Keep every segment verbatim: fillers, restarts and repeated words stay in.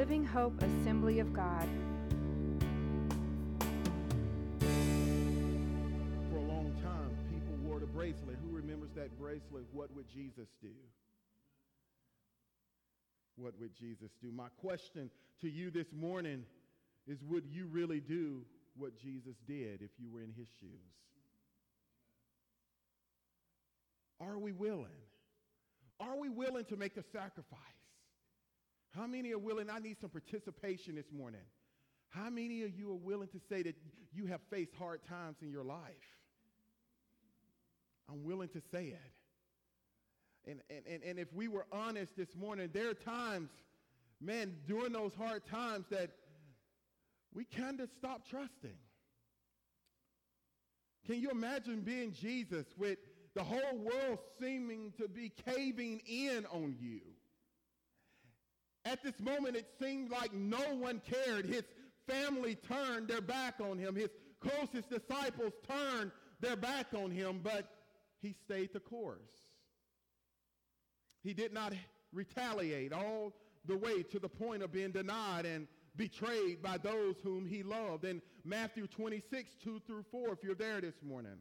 Living Hope Assembly of God. For a long time, people wore the bracelet. Who remembers that bracelet? What would Jesus do? What would Jesus do? My question to you this morning is, would you really do what Jesus did if you were in his shoes? Are we willing? Are we willing to make the sacrifice? How many are willing? I need some participation this morning. How many of you are willing to say that you have faced hard times in your life? I'm willing to say it. And, and, and, and if we were honest this morning, there are times, man, during those hard times that we kind of stop trusting. Can you imagine being Jesus with the whole world seeming to be caving in on you? At this moment, it seemed like no one cared. His family turned their back on him. His closest disciples turned their back on him, but he stayed the course. He did not retaliate all the way to the point of being denied and betrayed by those whom he loved. In Matthew twenty-six, two through four, if you're there this morning,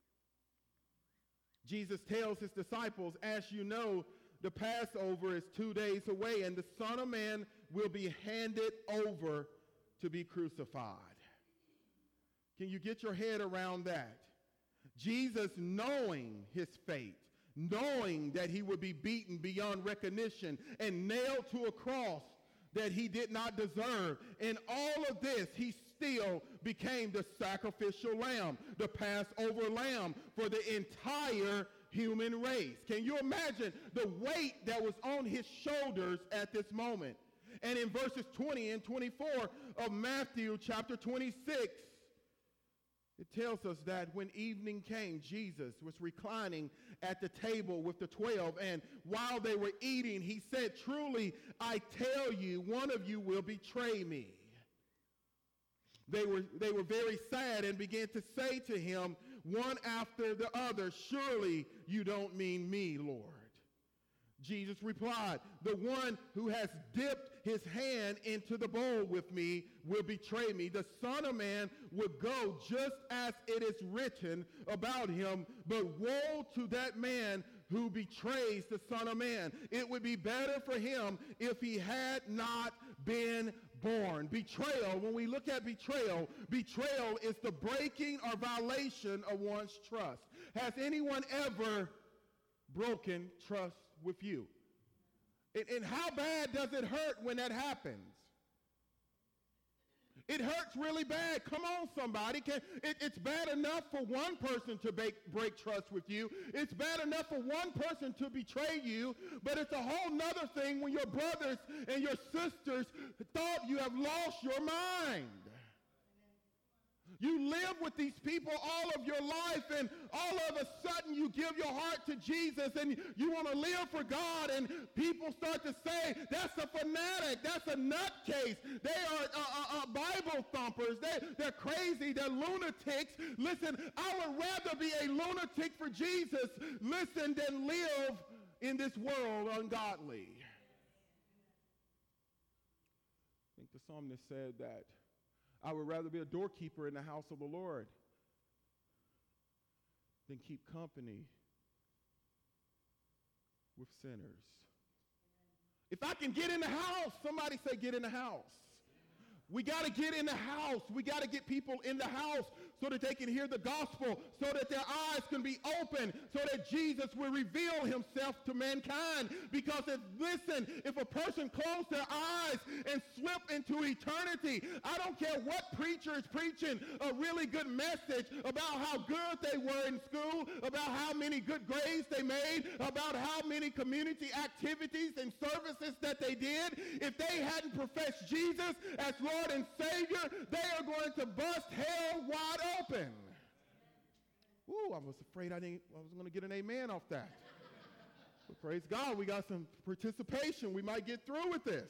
Jesus tells his disciples, as you know, the Passover is two days away, and the Son of Man will be handed over to be crucified. Can you get your head around that? Jesus, knowing his fate, knowing that he would be beaten beyond recognition and nailed to a cross that he did not deserve. In all of this, he still became the sacrificial lamb, the Passover lamb for the entire human race. Can you imagine the weight that was on his shoulders at this moment? And in verses twenty and twenty-four of Matthew chapter twenty-six, it tells us that when evening came, Jesus was reclining at the table with the twelve, and while they were eating, he said, "Truly, I tell you, one of you will betray me." They were, they were very sad and began to say to him, one after the other, "Surely you don't mean me, Lord." Jesus replied, "The one who has dipped his hand into the bowl with me will betray me. The Son of Man will go just as it is written about him, but woe to that man who betrays the Son of Man. It would be better for him if he had not been born." Betrayal, when we look at betrayal, betrayal is the breaking or violation of one's trust. Has anyone ever broken trust with you? And, and how bad does it hurt when that happens? It hurts really bad. Come on, somebody. Can, it, it's bad enough for one person to break, break trust with you. It's bad enough for one person to betray you, but it's a whole nother thing when your brothers and your sisters thought you have lost your mind. You live with these people all of your life, and all of a sudden you give your heart to Jesus and you want to live for God, and people start to say, "That's a fanatic, that's a nutcase, they are uh, uh, uh, Bible thumpers, they, they're crazy, they're lunatics." Listen, I would rather be a lunatic for Jesus, listen, than live in this world ungodly. I think the psalmist said that I would rather be a doorkeeper in the house of the Lord than keep company with sinners. If I can get in the house, somebody say get in the house. We got to get in the house. We got to get people in the house so that they can hear the gospel, so that their eyes can be open, so that Jesus will reveal himself to mankind. Because if, listen, if a person closes their eyes and slip into eternity, I don't care what preacher is preaching a really good message about how good they were in school, about how many good grades they made, about how many community activities and services that they did. If they hadn't professed Jesus as Lord and Savior, they are going to bust hell wide open. Ooh, I was afraid I didn't. I was going to get an amen off that. But praise God, we got some participation. We might get through with this.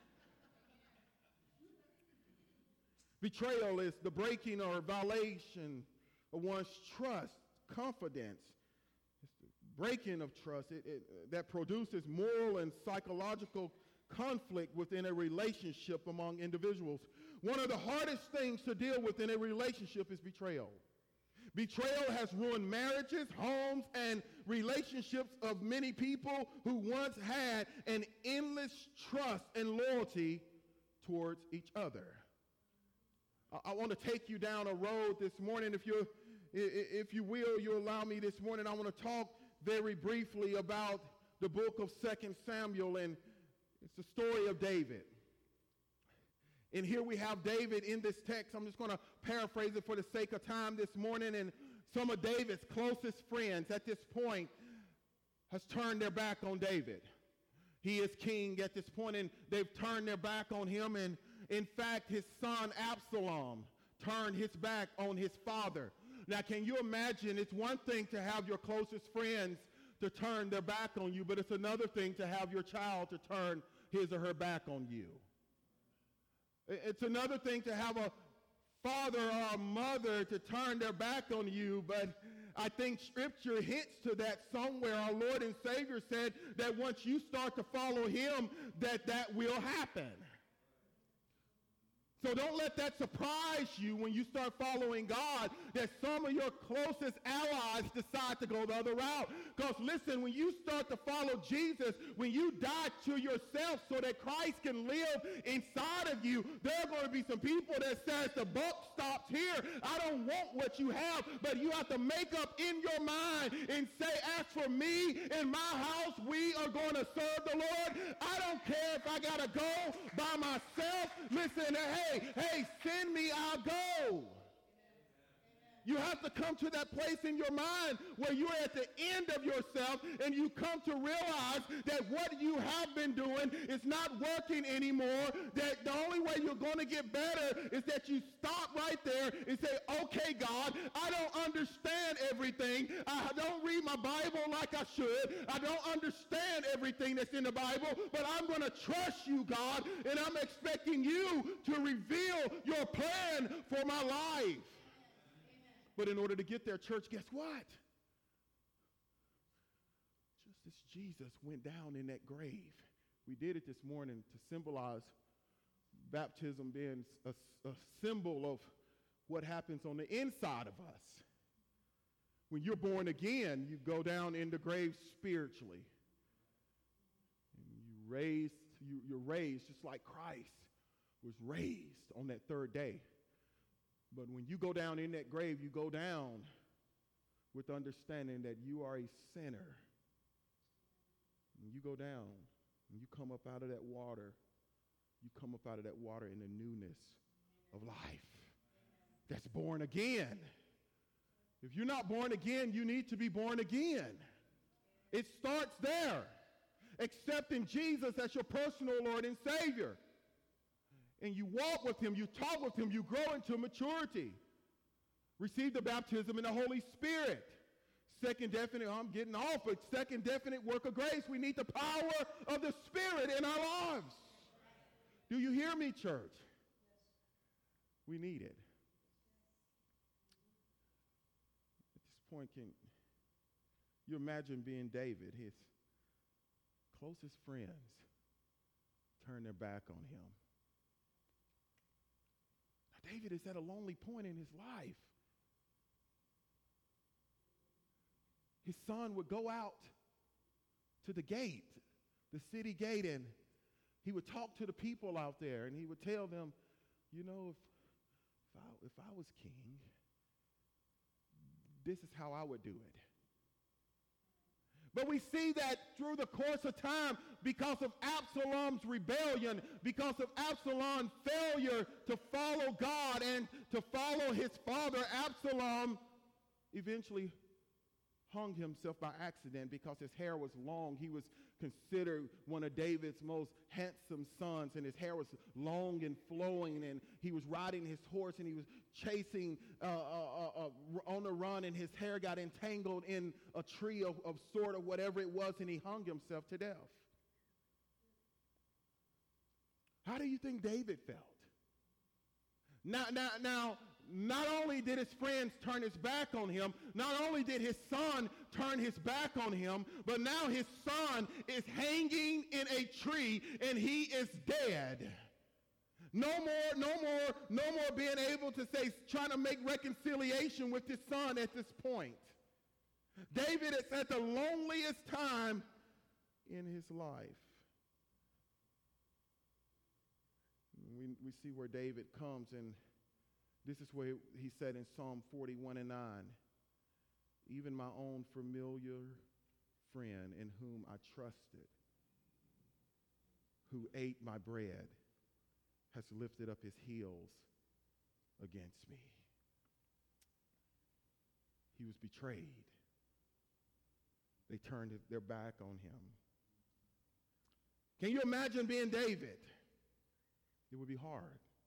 Betrayal is the breaking or violation of one's trust, confidence. It's the breaking of trust it, it, that produces moral and psychological conflict within a relationship among individuals. One of the hardest things to deal with in a relationship is betrayal. Betrayal has ruined marriages, homes, and relationships of many people who once had an endless trust and loyalty towards each other. I, I want to take you down a road this morning. If you if you will, you allow me this morning, I want to talk very briefly about the book of Second Samuel, and it's the story of David. And here we have David in this text. I'm just going to paraphrase it for the sake of time this morning. And some of David's closest friends at this point has turned their back on David. He is king at this point, and they've turned their back on him. And in fact, his son Absalom turned his back on his father. Now, can you imagine? It's one thing to have your closest friends to turn their back on you, but it's another thing to have your child to turn his or her back on you. It's another thing to have a father or a mother to turn their back on you, but I think Scripture hints to that somewhere. Our Lord and Savior said that once you start to follow him, that that will happen. So don't let that surprise you when you start following God, that some of your closest allies decide to go the other route. Because listen, when you start to follow Jesus, when you die to yourself so that Christ can live inside of you, there are going to be some people that says the buck stops here. I don't want what you have, but you have to make up in your mind and say, as for me and my house, we are going to serve the Lord. I don't care if I got to go by myself. Listen, hey, Hey, hey, send me, I'll go. You have to come to that place in your mind where you're at the end of yourself and you come to realize that what you have been doing is not working anymore, that the only way you're going to get better is that you stop right there and say, okay, God, I don't understand everything. I don't read my Bible like I should. I don't understand everything that's in the Bible, but I'm going to trust you, God, and I'm expecting you to reveal your plan for my life. But in order to get there, church, guess what? Just as Jesus went down in that grave, we did it this morning to symbolize baptism being a, a symbol of what happens on the inside of us. When you're born again, you go down in the grave spiritually. And you raised, you, you're raised just like Christ was raised on that third day. But when you go down in that grave, you go down with understanding that you are a sinner. When you go down, when you come up out of that water, you come up out of that water in the newness of life. That's born again. If you're not born again, you need to be born again. It starts there. Accepting Jesus as your personal Lord and Savior. And you walk with him, you talk with him, you grow into maturity. Receive the baptism in the Holy Spirit. Second definite, I'm getting off, but second definite work of grace. We need the power of the Spirit in our lives. Do you hear me, church? We need it. At this point, can you imagine being David? His closest friends turn their back on him. David is at a lonely point in his life. His son would go out to the gate, the city gate, and he would talk to the people out there, and he would tell them, you know, if, if, I, if I was king, this is how I would do it. But we see that through the course of time, because of Absalom's rebellion, because of Absalom's failure to follow God and to follow his father, Absalom eventually hung himself by accident because his hair was long. He was considered one of David's most handsome sons, and his hair was long and flowing, and he was riding his horse, and he was chasing uh, uh, uh, on the run, and his hair got entangled in a tree of, of sort of whatever it was, and he hung himself to death. How do you think David felt? Now, now, now, not only did his friends turn his back on him, not only did his son turn his back on him, but now his son is hanging in a tree and he is dead. No more, no more, no more being able to say, trying to make reconciliation with his son at this point. David is at the loneliest time in his life. We, we see where David comes, and this is where he said in Psalm forty-one and nine, even my own familiar friend in whom I trusted, who ate my bread, has lifted up his heels against me. He was betrayed. They turned their back on him. Can you imagine being David? It would be hard.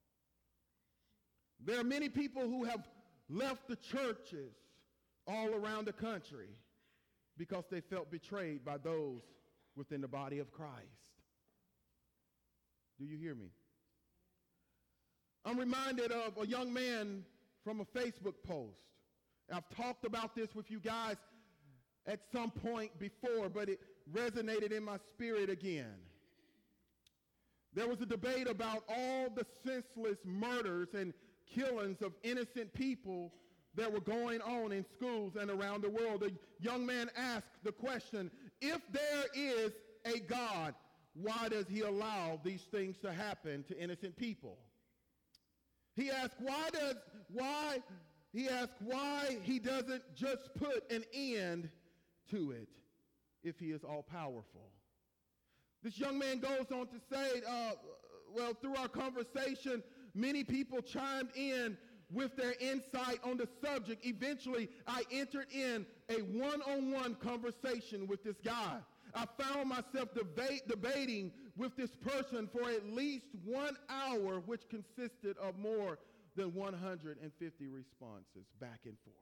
There are many people who have left the churches all around the country because they felt betrayed by those within the body of Christ. Do you hear me? I'm reminded of a young man from a Facebook post. I've talked about this with you guys at some point before, but it resonated in my spirit again. There was a debate about all the senseless murders and killings of innocent people that were going on in schools and around the world. A young man asked the question, if there is a God, why does he allow these things to happen to innocent people? He asked, why does, why, he asked why he doesn't just put an end to it if he is all powerful. This young man goes on to say, uh, well, through our conversation, many people chimed in with their insight on the subject. Eventually, I entered in a one-on-one conversation with this guy. I found myself debate, debating with this person for at least one hour, which consisted of more than one hundred fifty responses back and forth.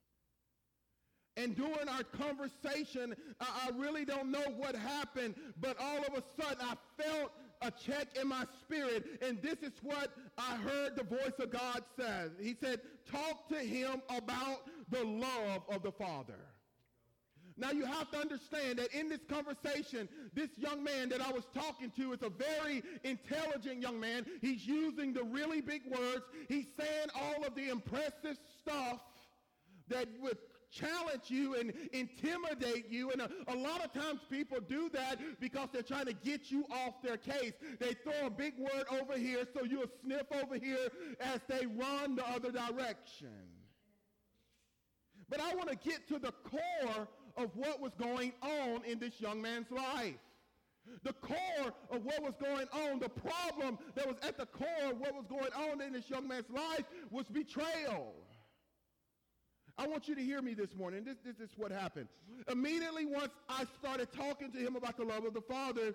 And during our conversation, I, I really don't know what happened, but all of a sudden I felt a check in my spirit, and this is what I heard the voice of God say. He said, talk to him about the love of the Father. Now you have to understand that in this conversation, this young man that I was talking to is a very intelligent young man. He's using the really big words. He's saying all of the impressive stuff that would challenge you and intimidate you. And a, a lot of times people do that because they're trying to get you off their case. They throw a big word over here so you'll sniff over here as they run the other direction. But I want to get to the core of what was going on in this young man's life. The core of what was going on, the problem that was at the core of what was going on in this young man's life was betrayal. I want you to hear me this morning. This, this is what happened. Immediately once I started talking to him about the love of the Father,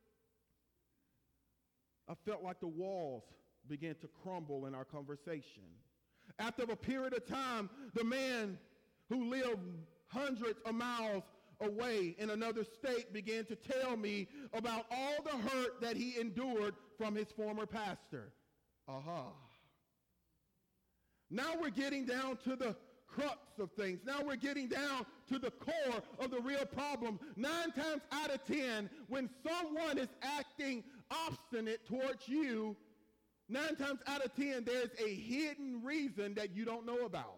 I felt like the walls began to crumble in our conversation. After a period of time, the man who lived hundreds of miles away in another state began to tell me about all the hurt that he endured from his former pastor. Aha. Now we're getting down to the crux of things. Now we're getting down to the core of the real problem. Nine times out of ten, when someone is acting obstinate towards you, nine times out of ten, there's a hidden reason that you don't know about.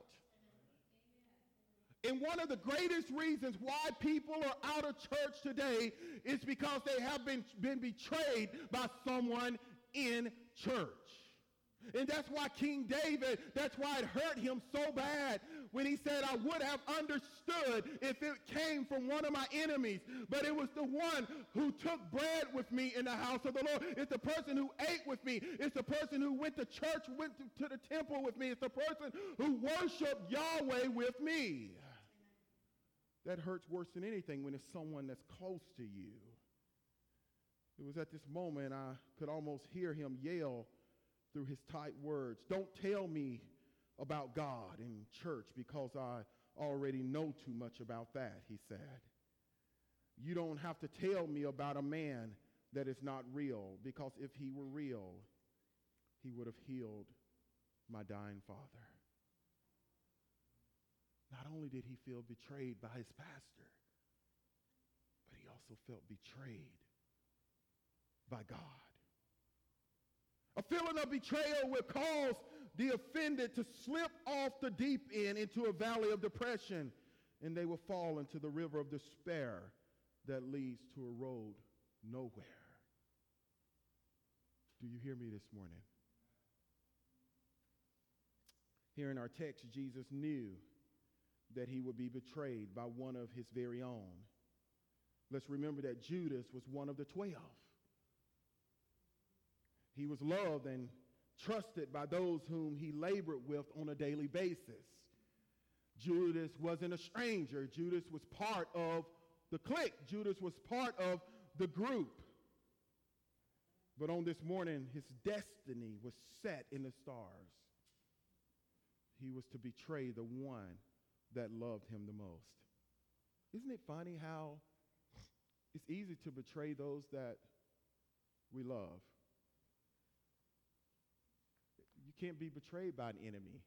And one of the greatest reasons why people are out of church today is because they have been, been betrayed by someone in church. And that's why King David, that's why it hurt him so bad when he said, I would have understood if it came from one of my enemies, but it was the one who took bread with me in the house of the Lord. It's the person who ate with me. It's the person who went to church, went to, to the temple with me. It's the person who worshiped Yahweh with me. That hurts worse than anything when it's someone that's close to you. It was at this moment I could almost hear him yell through his tight words, don't tell me about God in church because I already know too much about that, he said. You don't have to tell me about a man that is not real, because if he were real, he would have healed my dying father. not only did he feel betrayed by his pastor, but he also felt betrayed by God. A feeling of betrayal will cause the offended to slip off the deep end into a valley of depression, and they will fall into the river of despair that leads to a road nowhere. Do you hear me this morning? Here in our text, Jesus knew that he would be betrayed by one of his very own. Let's remember that Judas was one of the twelve. He was loved and trusted by those whom he labored with on a daily basis. Judas wasn't a stranger. Judas was part of the clique. Judas was part of the group. But on this morning, his destiny was set in the stars. He was to betray the one that loved him the most. Isn't it funny how it's easy to betray those that we love? You can't be betrayed by an enemy.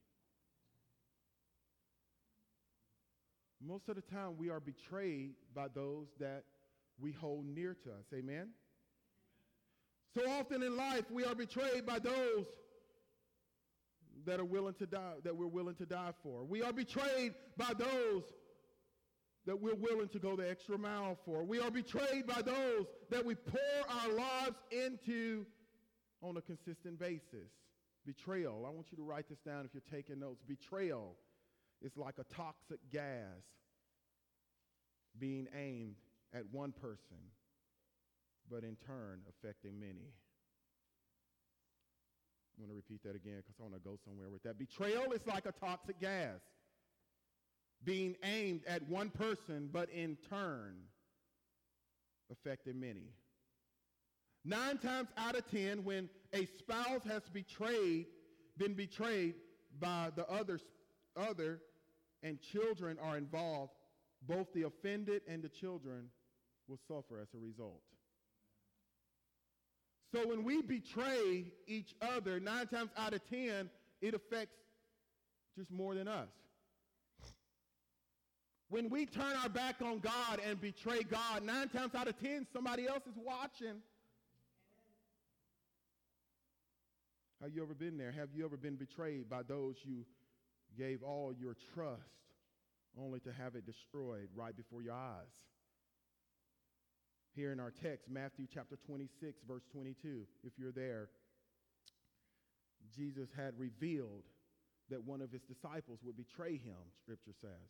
Most of the time, we are betrayed by those that we hold near to us. Amen? So often in life, we are betrayed by those that are willing to die, that we're willing to die for. We are betrayed by those that we're willing to go the extra mile for. We are betrayed by those that we pour our lives into on a consistent basis. Betrayal. I want you to write this down if you're taking notes. Betrayal is like a toxic gas being aimed at one person, but in turn affecting many. I'm going to repeat that again because I want to go somewhere with that. Betrayal is like a toxic gas being aimed at one person, but in turn affecting many. Nine times out of ten, when a spouse has betrayed, been betrayed by the other, other and children are involved, both the offended and the children will suffer as a result. So when we betray each other, nine times out of ten, it affects just more than us. When we turn our back on God and betray God, nine times out of ten, somebody else is watching. Have you ever been there? Have you ever been betrayed by those you gave all your trust only to have it destroyed right before your eyes? Here in our text, Matthew chapter twenty-six, verse twenty-two, if you're there, Jesus had revealed that one of his disciples would betray him, Scripture says.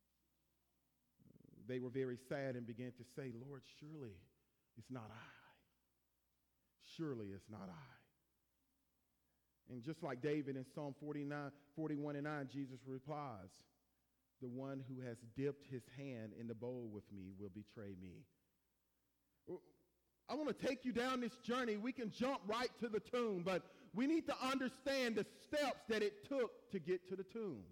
They were very sad and began to say, Lord, surely it's not I. Surely it's not I. And just like David in Psalm forty-nine, forty-one and nine, Jesus replies, the one who has dipped his hand in the bowl with me will betray me. I want to take you down this journey. We can jump right to the tomb, but we need to understand the steps that it took to get to the tomb.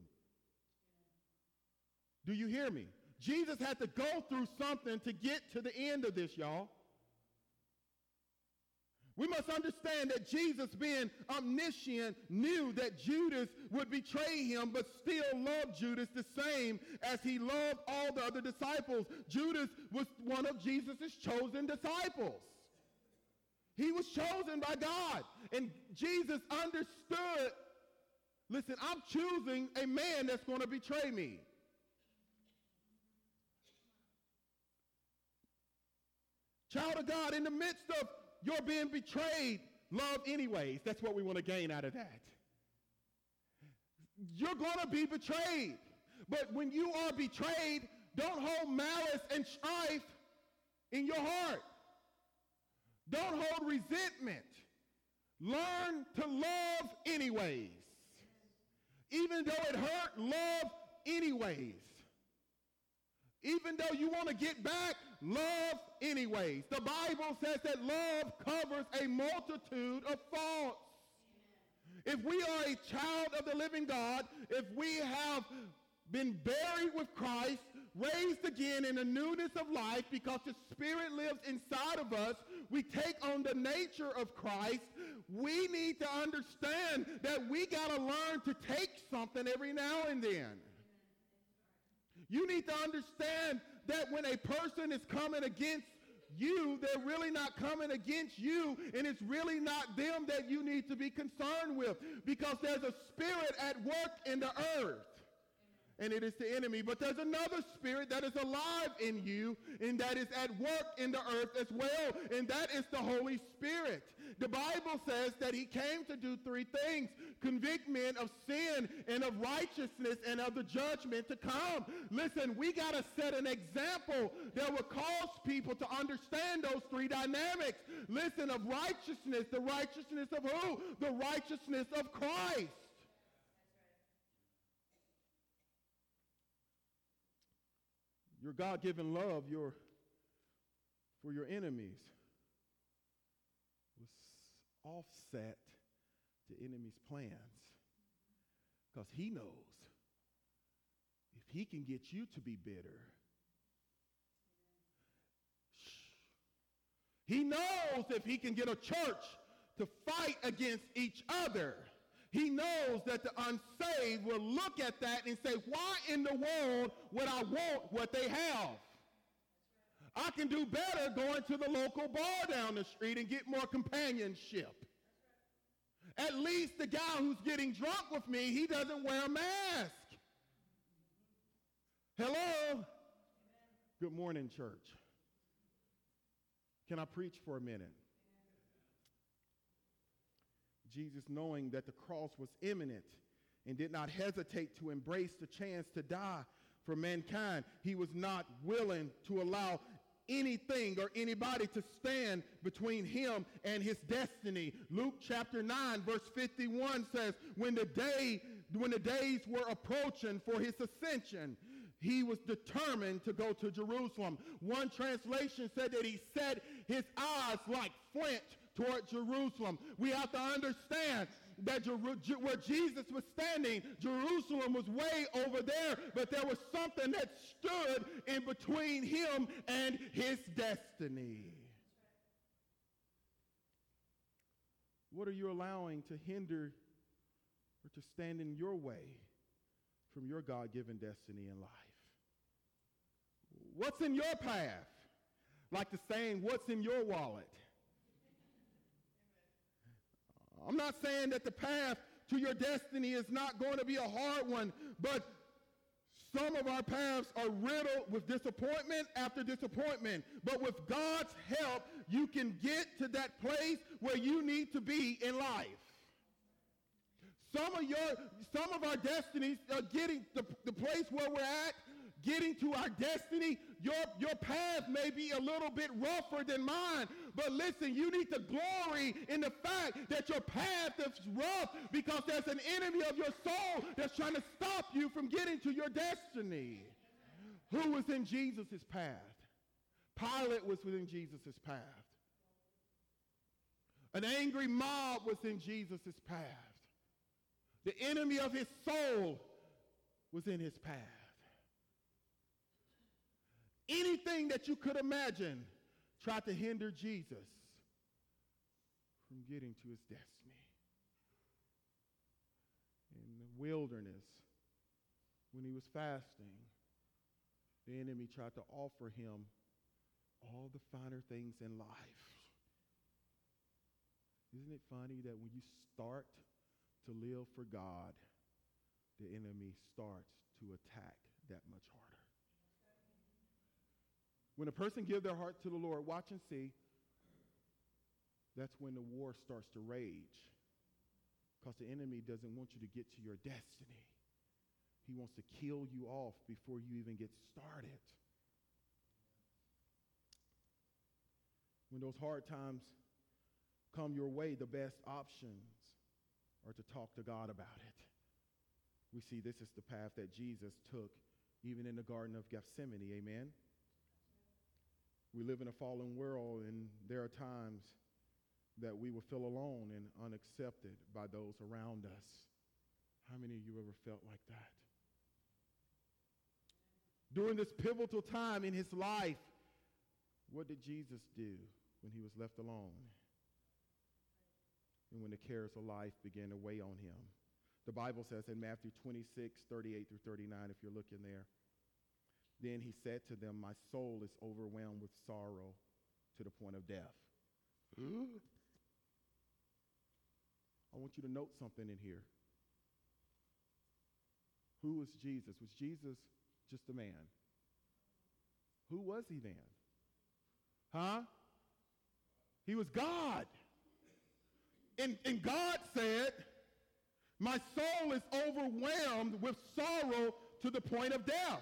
Do you hear me? Jesus had to go through something to get to the end of this, y'all. We must understand that Jesus, being omniscient, knew that Judas would betray him, but still loved Judas the same as he loved all the other disciples. Judas was one of Jesus' chosen disciples. He was chosen by God. And Jesus understood, listen, I'm choosing a man that's going to betray me. Child of God, in the midst of you're being betrayed, love anyways. That's what we want to gain out of that. You're going to be betrayed. But when you are betrayed, don't hold malice and strife in your heart. Don't hold resentment. Learn to love anyways. Even though it hurt, love anyways. Even though you want to get back, love anyways. The Bible says that love covers a multitude of faults. If we are a child of the living God, if we have been buried with Christ, raised again in the newness of life because the Spirit lives inside of us, we take on the nature of Christ, we need to understand that we got to learn to take something every now and then. You need to understand that when a person is coming against you, they're really not coming against you, and it's really not them that you need to be concerned with, because there's a spirit at work in the earth, and it is the enemy. But there's another spirit that is alive in you, and that is at work in the earth as well, and that is the Holy Spirit. The Bible says that he came to do three things: convict men of sin and of righteousness and of the judgment to come. Listen, we got to set an example that will cause people to understand those three dynamics. Listen, of righteousness, the righteousness of who? The righteousness of Christ. Your God-given love your, for your enemies was offset the enemy's plans, because he knows if he can get you to be bitter, he knows if he can get a church to fight against each other, he knows that the unsaved will look at that and say, why in the world would I want what they have? I can do better going to the local bar down the street and get more companionship. At least the guy who's getting drunk with me, he doesn't wear a mask. Hello? Good morning, church. Can I preach for a minute? Jesus, knowing that the cross was imminent and did not hesitate to embrace the chance to die for mankind, he was not willing to allow anything or anybody to stand between him and his destiny. Luke chapter nine verse fifty-one says, when the day when the days were approaching for his ascension, he was determined to go to Jerusalem. One translation said that he set his eyes like flint toward Jerusalem. We have to understand that Jer- where Jesus was standing, Jerusalem was way over there, but there was something that stood in between him and his destiny. What are you allowing to hinder or to stand in your way from your God-given destiny in life? What's in your path? Like the saying, what's in your wallet? I'm not saying that the path to your destiny is not going to be a hard one, but some of our paths are riddled with disappointment after disappointment. But with God's help, you can get to that place where you need to be in life. Some of your, some of our destinies are getting the, the place where we're at, getting to our destiny. Your, your path may be a little bit rougher than mine, but listen, you need to glory in the fact that your path is rough, because there's an enemy of your soul that's trying to stop you from getting to your destiny. Who was in Jesus' path? Pilate was within Jesus' path. An angry mob was in Jesus' path. The enemy of his soul was in his path. Anything that you could imagine tried to hinder Jesus from getting to his destiny. In the wilderness, when he was fasting, the enemy tried to offer him all the finer things in life. Isn't it funny that when you start to live for God, the enemy starts to attack that much harder? When a person gives their heart to the Lord, watch and see, that's when the war starts to rage, because the enemy doesn't want you to get to your destiny. He wants to kill you off before you even get started. When those hard times come your way, the best options are to talk to God about it. We see this is the path that Jesus took even in the Garden of Gethsemane, amen? We live in a fallen world, and there are times that we will feel alone and unaccepted by those around us. How many of you ever felt like that? During this pivotal time in his life, what did Jesus do when he was left alone? And when the cares of life began to weigh on him. The Bible says in Matthew twenty-six, thirty-eight through thirty-nine, if you're looking there, Then he said to them, my soul is overwhelmed with sorrow to the point of death. I want you to note something in here. Who was Jesus? Was Jesus just a man? Who was he then? Huh? He was God. And, and God said, my soul is overwhelmed with sorrow to the point of death.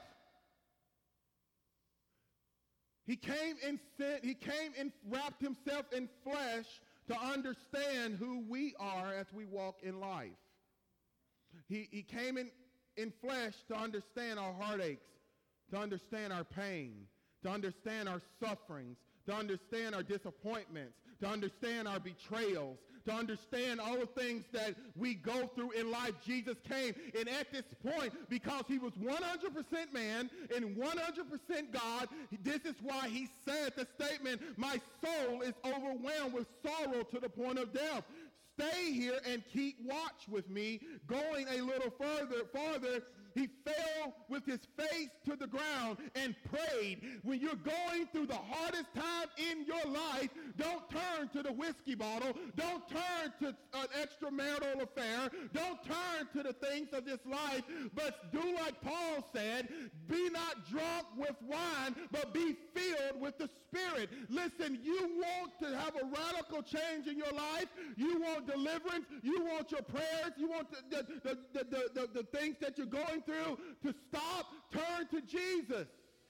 He came in sin, he came and wrapped himself in flesh to understand who we are as we walk in life. He, he came in, in flesh to understand our heartaches, to understand our pain, to understand our sufferings, to understand our disappointments, to understand our betrayals, to understand all the things that we go through in life. Jesus came, and at this point, because he was one hundred percent man and one hundred percent God, this is why he said the statement, my soul is overwhelmed with sorrow to the point of death. Stay here and keep watch with me. Going a little further, farther, he fell with his face to the ground and prayed. When you're going through the hardest time in your life, don't turn to the whiskey bottle. Don't turn to an extramarital affair. Don't turn to the things of this life, but do like Paul said, be not drunk with wine, but be filled with the Spirit. Listen, you want to have a radical change in your life. You want deliverance. You want your prayers. You want the, the, the, the, the, the things that you're going through to stop. Turn to Jesus.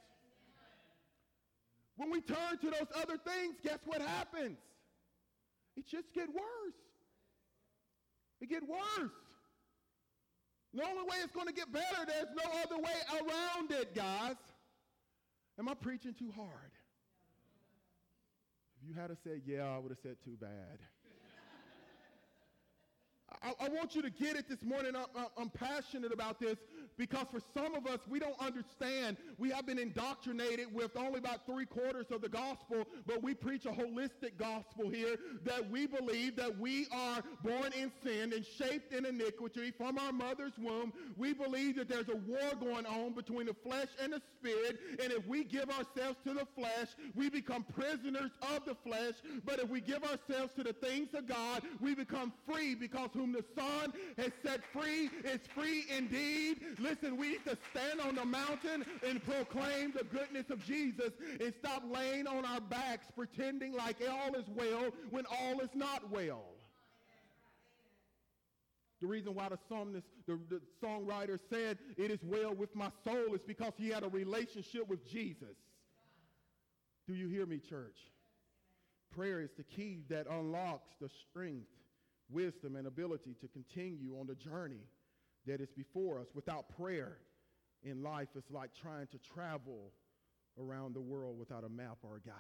When we turn to those other things, guess what happens? It just gets worse. It gets worse. The only way it's going to get better, there's no other way around it, guys. Am I preaching too hard? If you had said, yeah, I would have said too bad. I, I want you to get it this morning. I, I, I'm passionate about this because for some of us, we don't understand. We have been indoctrinated with only about three quarters of the gospel, but we preach a holistic gospel here that we believe that we are born in sin and shaped in iniquity from our mother's womb. We believe that there's a war going on between the flesh and the spirit, and if we give ourselves to the flesh, we become prisoners of the flesh, but if we give ourselves to the things of God, we become free, because whom the Son has set free is free indeed. Listen, we need to stand on the mountain and proclaim the goodness of Jesus and stop laying on our backs pretending like all is well when all is not well. The reason why the psalmist, the, the songwriter said, it is well with my soul, is because he had a relationship with Jesus. Do you hear me, church? Prayer is the key that unlocks the strength, wisdom, and ability to continue on the journey that is before us. Without prayer in life, it's like trying to travel around the world without a map or a guide.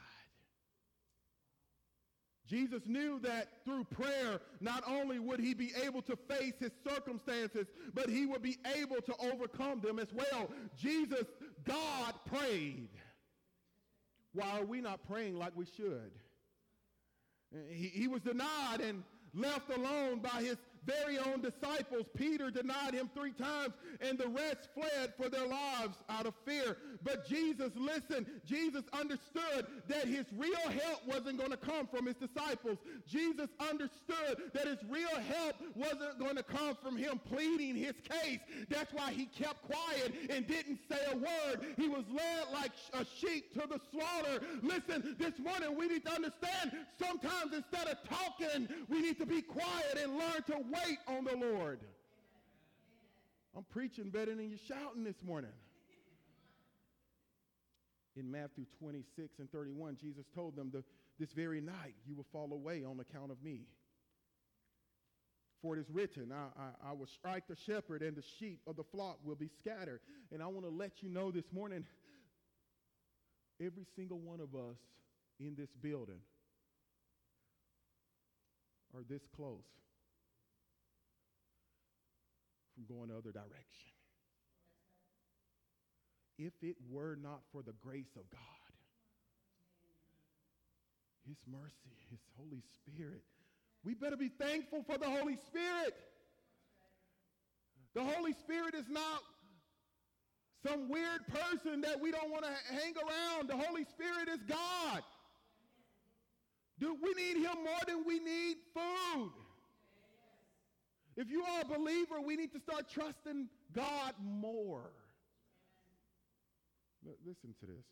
Jesus knew that through prayer, not only would he be able to face his circumstances, but he would be able to overcome them as well. Jesus, God, prayed. Why are we not praying like we should? He, he was denied and left alone by his very own disciples. Peter denied him three times, and the rest fled for their lives out of fear. But Jesus, listen, Jesus understood that his real help wasn't going to come from his disciples. Jesus understood that his real help wasn't going to come from him pleading his case. That's why he kept quiet and didn't say a word. He was led like a sheep to the slaughter. Listen, this morning we need to understand, sometimes instead of talking, we need to be quiet and learn to wait on the Lord. I'm preaching better than you're shouting this morning. In Matthew twenty-six and thirty-one, Jesus told them, the, this very night you will fall away on account of me. For it is written, I, I, I will strike the shepherd, and the sheep of the flock will be scattered. And I want to let you know this morning, every single one of us in this building are this close from going the other direction. If it were not for the grace of God, his mercy, his Holy Spirit, we better be thankful for the Holy Spirit. The Holy Spirit is not some weird person that we don't want to hang around. The Holy Spirit is God. Do we need him more than we need food? If you are a believer, we need to start trusting God more. L- listen to this.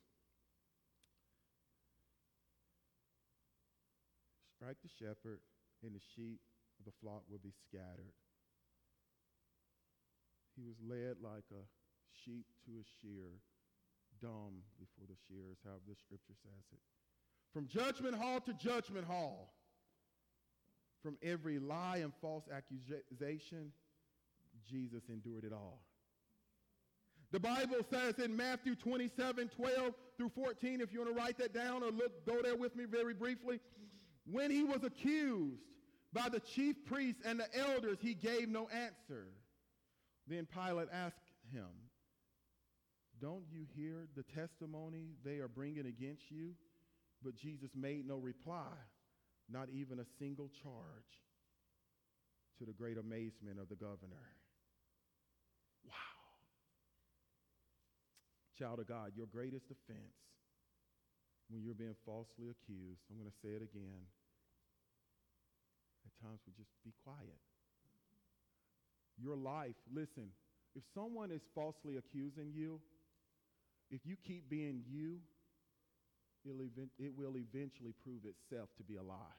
Strike the shepherd, and the sheep of the flock will be scattered. He was led like a sheep to a shear, dumb before the shears, however the scripture says it. From judgment hall to judgment hall, from every lie and false accusation, Jesus endured it all. The Bible says in Matthew twenty-seven, twelve through fourteen, if you want to write that down or look, go there with me very briefly. When he was accused by the chief priests and the elders, he gave no answer. Then Pilate asked him, "Don't you hear the testimony they are bringing against you?" But Jesus made no reply, not even a single charge, to the great amazement of the governor. Wow. Child of God, your greatest offense when you're being falsely accused, I'm going to say it again, at times we just be quiet. Your life, listen, if someone is falsely accusing you, if you keep being you, it'll event, it will eventually prove itself to be a lie.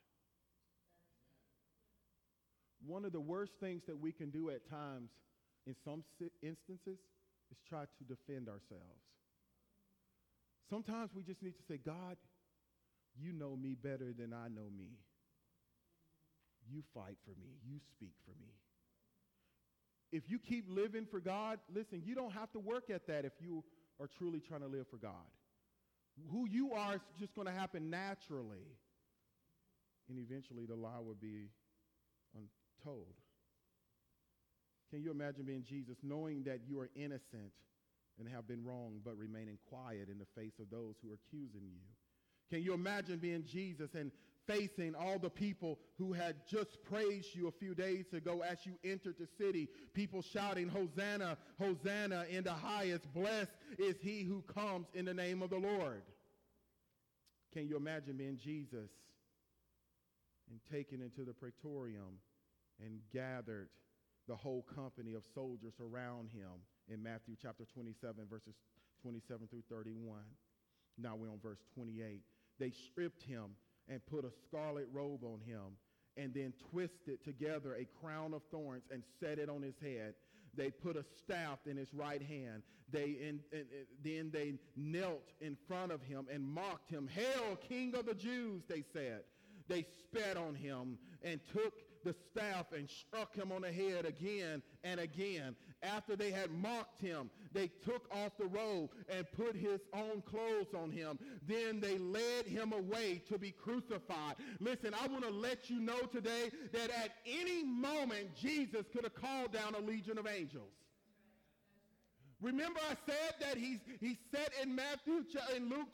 One of the worst things that we can do at times in some instances is try to defend ourselves. Sometimes we just need to say, God, you know me better than I know me. You fight for me. You speak for me. If you keep living for God, listen, you don't have to work at that if you are truly trying to live for God. Who you are is just going to happen naturally. And eventually the lie will be untold. Can you imagine being Jesus, knowing that you are innocent and have been wronged, but remaining quiet in the face of those who are accusing you? Can you imagine being Jesus and facing all the people who had just praised you a few days ago as you entered the city, people shouting, Hosanna, Hosanna in the highest, blessed is he who comes in the name of the Lord? Can you imagine being Jesus and taken into the praetorium and gathered the whole company of soldiers around him in Matthew chapter twenty-seven, verses twenty-seven through thirty-one. Now we're on verse twenty-eight. They stripped him and put a scarlet robe on him, and then twisted together a crown of thorns and set it on his head. They put a staff in his right hand. They in, in, in, then they knelt in front of him and mocked him. "Hail, King of the Jews," they said. They spat on him and took the staff and struck him on the head again and again. After they had mocked him, they took off the robe and put his own clothes on him. Then they led him away to be crucified. Listen, I want to let you know today that at any moment, Jesus could have called down a legion of angels. Remember I said that he's, he said in Matthew, in Luke